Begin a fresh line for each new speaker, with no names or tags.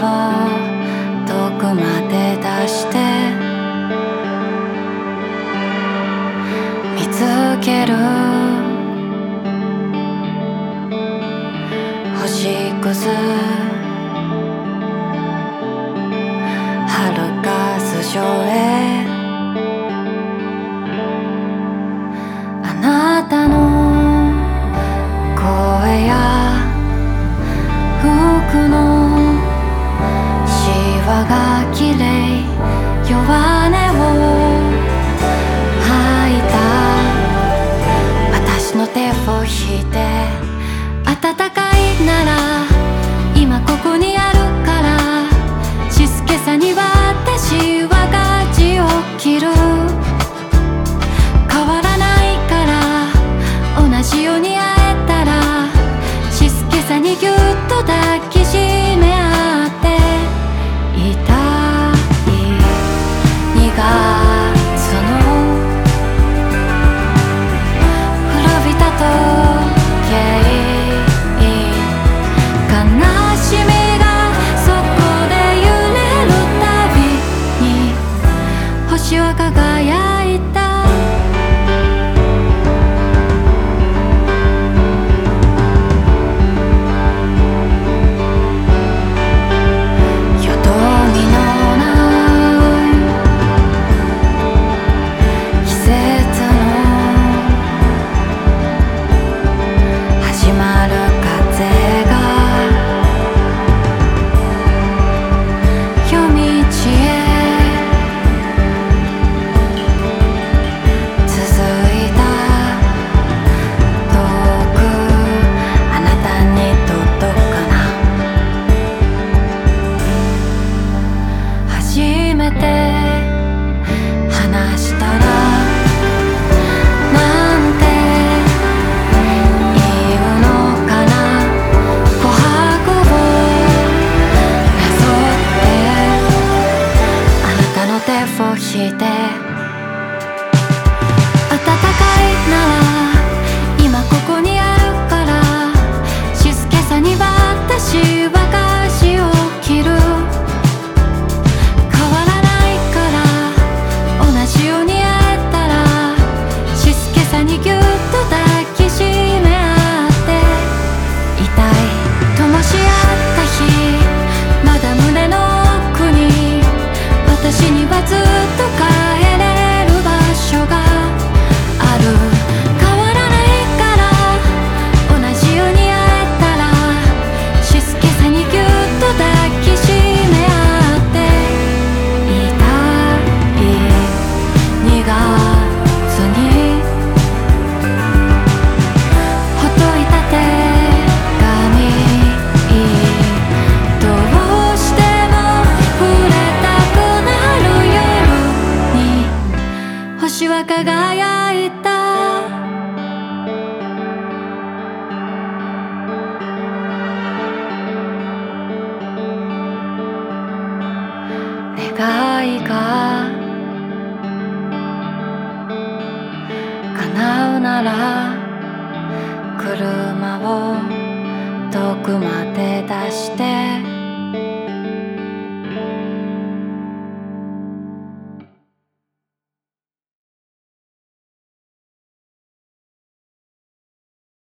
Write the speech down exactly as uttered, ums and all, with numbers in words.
遠くまで出して見つける星屑遥か頭上へあなたの声や服のシワが綺麗弱音を吐いた私の手を引いて暖かいなら今ここにあるから静けさに私はガジを切る変わらないから同じように会えたら静けさにぎゅっと抱きしめ合っていたいにがつの古びた時計悲しみがそこで揺れるたびに星は輝いたして暖かいなら今ここにあるから静けさに私はガジを切る変わらないから同じように会えたら静けさにぎゅっと抱きしめ合っていたい灯し合った日まだ胸の奥に私にはずっと帰れる場所がある変わらないから同じように会えたら静けさにぎゅっと抱きしめ合っていたいにがつにほどいた手紙どうしても触れたくなる夜に星は輝いた願いが叶うなら車を遠くまで出して